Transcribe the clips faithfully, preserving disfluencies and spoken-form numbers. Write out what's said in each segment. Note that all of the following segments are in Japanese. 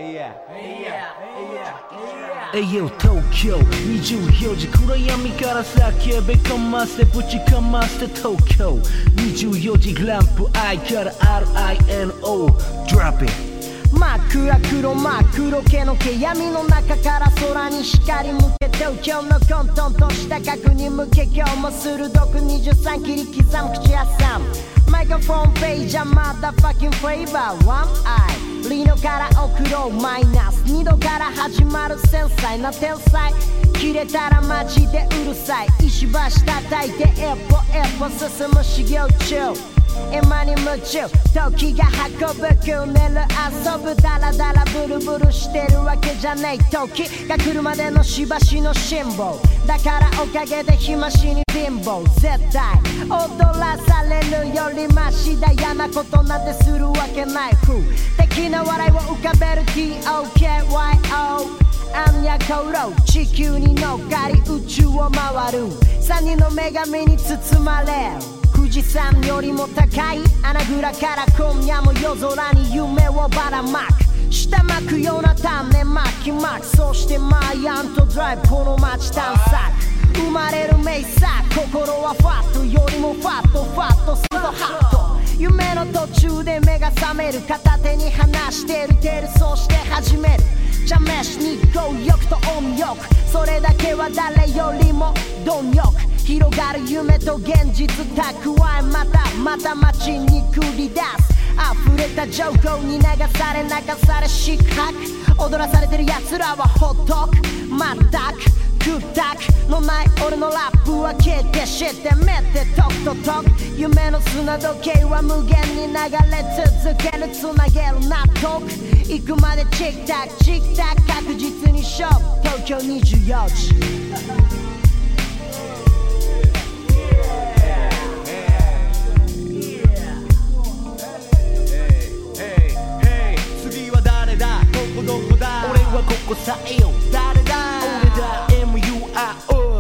えいよ東京にじゅうよじ暗闇から叫べかませぶちかませ東京にじゅうよじランプ I から アールアイエヌオー Drop it 真っ暗黒真っ黒けの毛闇の中から空に光向け東京の混沌とした角に向け今日も鋭くにじゅうさん切り刻む口挟むマイクロフォンページはまだファッキンフレーバー ワンアイ リノから送ろうマイナスにどから始まる繊細な天才切れたらマジでうるさい石橋叩いて一歩一歩進む修行中今に夢中時が運ぶくねる遊ぶダラダラブルブルしてるわけじゃない時が来るまでのしばしの辛抱だからおかげで暇しに貧乏絶対踊らされるよりマシだ嫌なことなんてするわけない風的な笑いを浮かべる ティーオーケーワイオー アンニャコロ地球に乗っかり宇宙を回る三人の女神に包まれる富士山よりも高い穴蔵から今夜も夜空に夢をばらまく下まくような種まきまくそしてマイアントドライブこの街探索生まれる名作心はファットよりもファットファットスードハット夢の途中で目が覚める片手に離してるテルそして始める試しに強欲と音欲それだけは誰よりも貪欲広がる夢と現実蓄えまたまた街に繰り出す溢れた情報に流され泣かされ四苦踊らされてる奴らはほっとくまったくくったくのない俺のラップは消えて知ってめてとくととく夢の砂時計は無限に流れ続けるつなげる納得行くまでチックタックチックタック確実に勝負東京にじゅうよじどこだ俺はここさえよ誰だ俺だ エムユーアール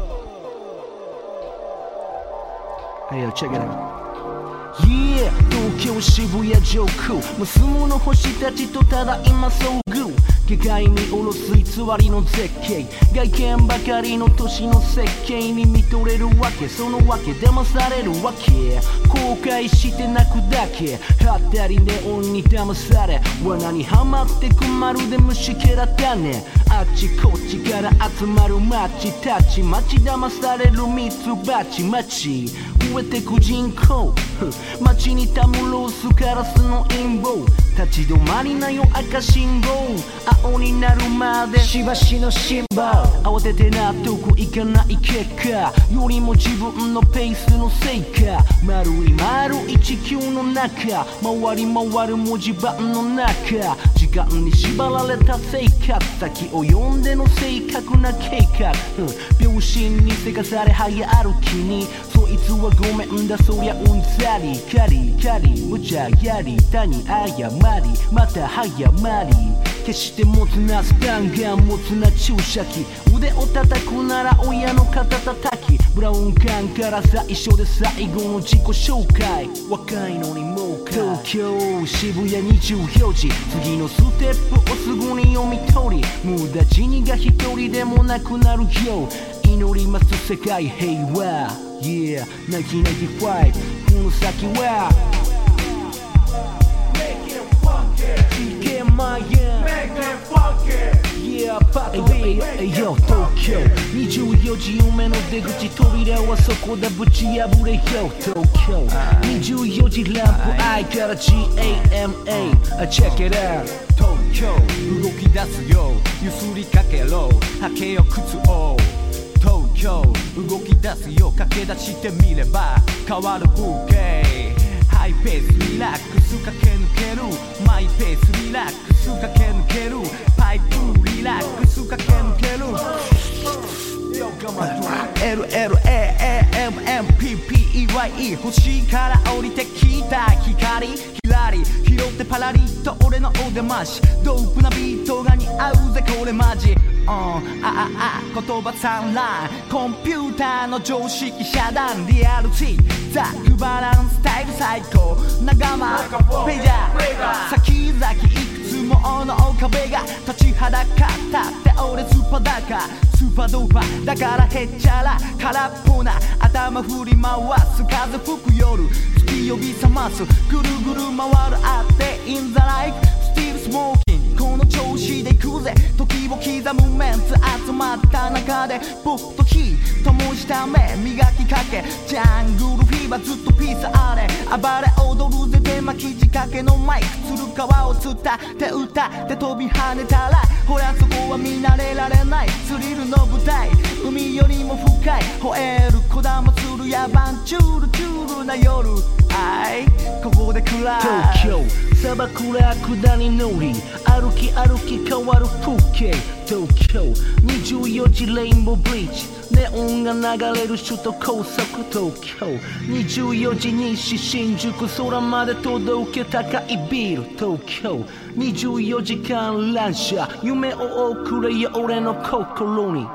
Hey yo check it out Yeah 東京渋谷上空無数の星たちとただ今遭遇下界に下ろす偽りの絶景外見ばかりの都市の設計に見とれるわけそのわけ騙されるわけ後悔して泣くだけはったりネオンに騙され罠にはまってくまるで虫けらだねあっちこっちから集まる街たち街騙されるミツバチ街増えてく人口街にたむろうすカラスの陰謀立ち止まりなよ赤信号青になるまでしばしの辛抱慌てて納得いかない結果よりも自分のペースのせいか丸い丸い地球の中回り回る文字盤の中時間に縛られた生活先を読んでの正確な計画、うん、秒針にせかされ早歩きにそいつはごめんだそりゃうんざりカリカリ無茶やり他に謝りまた早まり決して持つなスタンガン持つな注射器腕を叩くなら親の肩叩きブラウン管から最初で最後の自己紹介若いのにもう東京渋谷にじゅうよじ次のステップをすぐに読み取り無駄死にが一人でもなくなるよ祈ります世界平和 Yeah ナインティーンナインティーファイブこの先はMake it funky Yeah パッといいよ東京にじゅうよじ夢の出口扉はそこだぶち破れよ東京にじゅうよじランプ I から ジーエーエムエー Check it out 東京動き出すよゆすりかけろ履けよ靴を東京動き出すよ駆け出してみれば変わる風景ハイペースリラックス駆け抜けるマイペースリラックス駆け抜けるパイプリラックス駆け抜ける エルエルエーエムエムピーピーイーワイイー 星から降りてきた光ひらり拾ってパラリと俺のお出ましドープなビートが似合うぜこれマジうん、あああ言葉散乱コンピューターの常識遮断リアルティザックバランスタイル最高仲間ペジャー先々いくつもの壁が立ちはだかったって俺スーパーだかスーパードーパーだからへっちゃら空っぽな頭振り回す風吹く夜月呼び覚ますぐるぐる回るあって In the life still smoking この調子で行くぜ時を刻むメンツ集まった中で僕と火灯した目磨きかけジャングルフィーバーずっとピースあれ暴れ踊るぜ手巻き仕掛けのマイク鶴川を伝って歌って飛び跳ねたらほらそこは見慣れられないスリルの舞台海よりも深い吠えるこだまする野蛮チュールチュールな夜あいここで暗い東京砂漠ラクダに乗り歩き歩き変わる風景東京にじゅうよじレインボーブリッジネオンが流れる首都高速東京にじゅうよじ西新宿空まで届け高いビル東京にじゅうよじかん乱射夢を送れよ俺の心に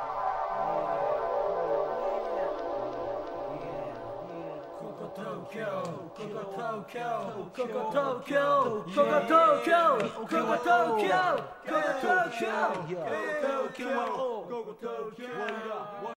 ここ東京ここ東京ここ東京ここ東京ここ東京ここ東京